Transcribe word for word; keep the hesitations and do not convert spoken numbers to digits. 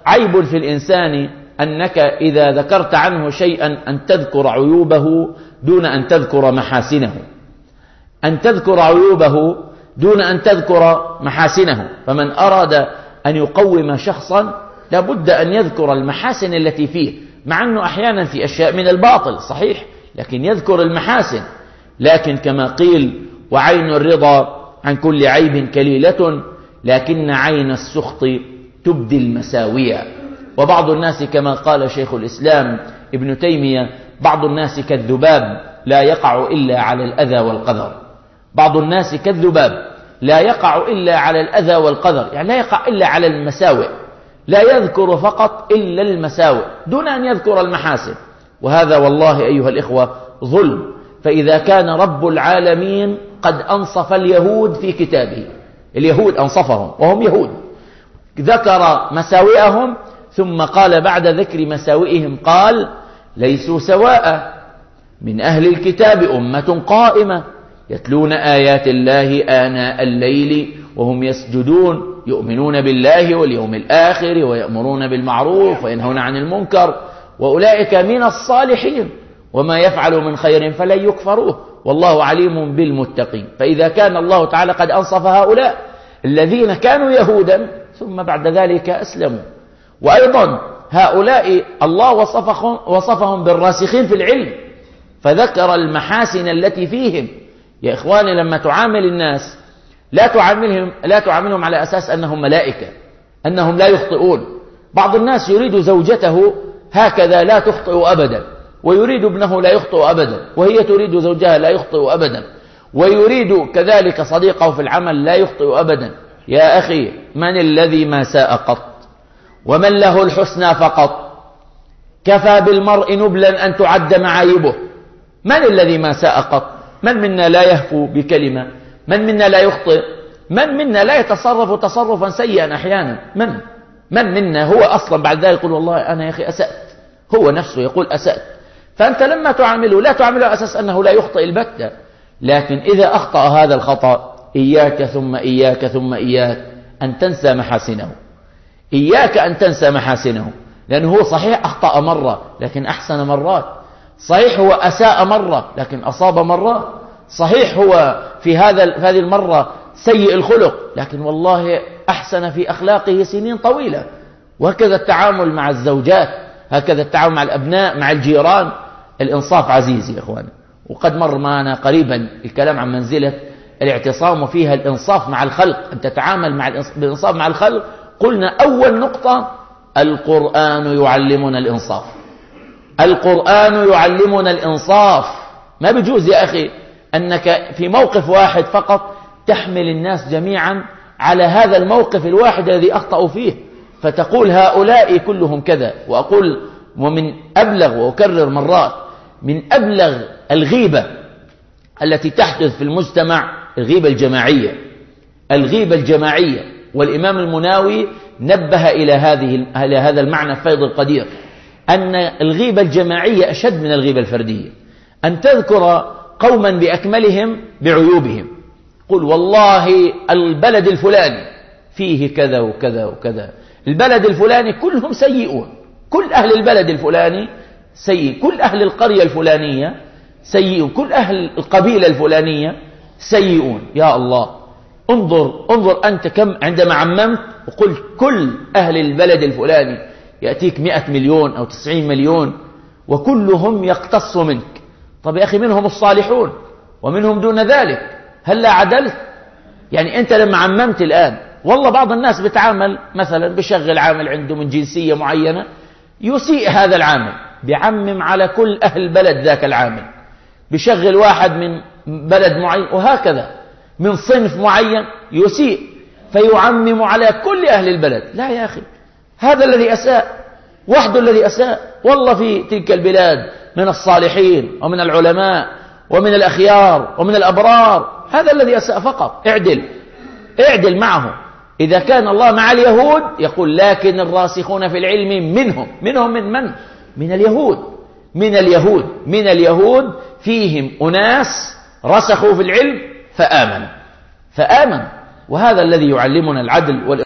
عيب في الإنسان أنك إذا ذكرت عنه شيئا أن تذكر عيوبه دون أن تذكر محاسنه، أن تذكر عيوبه دون أن تذكر محاسنه. فمن أراد أن يقوم شخصا لابد أن يذكر المحاسن التي فيه، مع أنه أحيانا في أشياء من الباطل صحيح، لكن يذكر المحاسن. لكن كما قيل: وعين الرضا عن كل عيب كليلة، لكن عين السخط تبدي المساوية. وبعض الناس كما قال شيخ الإسلام ابن تيمية: بعض الناس كالذباب لا يقع إلا على الأذى والقذر. بعض الناس كالذباب لا يقع إلا على الأذى والقذر، يعني لا يقع إلا على المساوئ، لا يذكر فقط إلا المساوئ دون أن يذكر المحاسن. وهذا والله أيها الإخوة ظلم. فإذا كان رب العالمين قد أنصف اليهود في كتابه، اليهود أنصفهم وهم يهود، ذكر مساوئهم ثم قال بعد ذكر مساوئهم قال: ليسوا سواء من أهل الكتاب أمة قائمة يتلون آيات الله آناء الليل وهم يسجدون يؤمنون بالله واليوم الآخر ويأمرون بالمعروف وينهون عن المنكر وأولئك من الصالحين وما يفعلوا من خير فلن يكفروه والله عليم بالمتقين. فإذا كان الله تعالى قد أنصف هؤلاء الذين كانوا يهودا ثم بعد ذلك أسلموا، وأيضا هؤلاء الله وصفهم, وصفهم بالراسخين في العلم فذكر المحاسن التي فيهم. يا إخواني، لما تعامل الناس لا تعاملهم, لا تعاملهم على أساس أنهم ملائكة، أنهم لا يخطئون. بعض الناس يريد زوجته هكذا لا تخطئ أبدا، ويريد ابنه لا يخطئ أبدا، وهي تريد زوجها لا يخطئ أبدا، ويريد كذلك صديقه في العمل لا يخطئ أبدا. يا أخي، من الذي ما ساء قط ومن له الحسنى فقط؟ كفى بالمرء نبلا أن تعد معايبه. من الذي ما ساء قط؟ من منا لا يهفو بكلمة؟ من منا لا يخطئ؟ من منا لا يتصرف تصرفا سيئا أحيانا؟ من من منا هو أصلا بعد ذلك يقول والله أنا يا أخي أسأت، هو نفسه يقول أسأت. فأنت لما تعامله لا تعامله على أساس أنه لا يخطئ البتة، لكن إذا أخطأ هذا الخطأ إياك ثم إياك ثم إياك أن تنسى محاسنه، إياك أن تنسى محاسنه، لأنه هو صحيح أخطأ مرة لكن أحسن مرات، صحيح هو أساء مرة لكن أصاب مرات، صحيح هو في هذا في هذه المرة سيء الخلق لكن والله أحسن في أخلاقه سنين طويلة. وهكذا التعامل مع الزوجات، هكذا التعامل مع الأبناء، مع الجيران. الإنصاف عزيز يا إخواني، وقد مر معنا قريبا الكلام عن منزلة الاعتصام وفيها الإنصاف مع الخلق، أن تتعامل مع الإنصاف مع الخلق. قلنا أول نقطة القرآن يعلمنا الإنصاف، القرآن يعلمنا الإنصاف. ما بيجوز يا أخي أنك في موقف واحد فقط تحمل الناس جميعا على هذا الموقف الواحد الذي أخطأوا فيه، فتقول هؤلاء كلهم كذا. وأقول ومن أبلغ وأكرر مرات من أبلغ الغيبة التي تحدث في المجتمع الغيبة الجماعية، الغيبة الجماعية. والإمام المناوي نبه إلى هذه إلى هذا المعنى في فيض القدير، أن الغيبة الجماعية أشد من الغيبة الفردية. أن تذكر قوما بأكملهم بعيوبهم، قل والله البلد الفلاني فيه كذا وكذا وكذا، البلد الفلاني كلهم سيئون، كل أهل البلد الفلاني سيء، كل أهل القرية الفلانية سيئون، كل أهل القبيلة الفلانية سيئون. يا الله، انظر انظر أنت كم عندما عممت وقلت كل أهل البلد الفلاني، يأتيك مئة مليون أو تسعين مليون وكلهم يقتص منك. طب يا أخي منهم الصالحون ومنهم دون ذلك، هل لا عدلت؟ يعني أنت لما عممت الآن، والله بعض الناس بتعامل مثلا بشغل عامل عنده من جنسية معينة يسيء هذا العامل، بيعمم على كل أهل بلد ذاك العامل، بشغل واحد من بلد معين وهكذا من صنف معين يسيء فيعمم على كل أهل البلد. لا يا أخي، هذا الذي أساء وحده الذي أساء. والله في تلك البلاد من الصالحين ومن العلماء ومن الأخيار ومن الأبرار، هذا الذي أساء فقط. اعدل اعدل معه. إذا كان الله مع اليهود يقول لكن الراسخون في العلم منهم، منهم من من؟ من اليهود، من اليهود من اليهود فيهم أناس رسخوا في العلم فآمنوا فآمنوا. وهذا الذي يعلمنا العدل والإنصاف.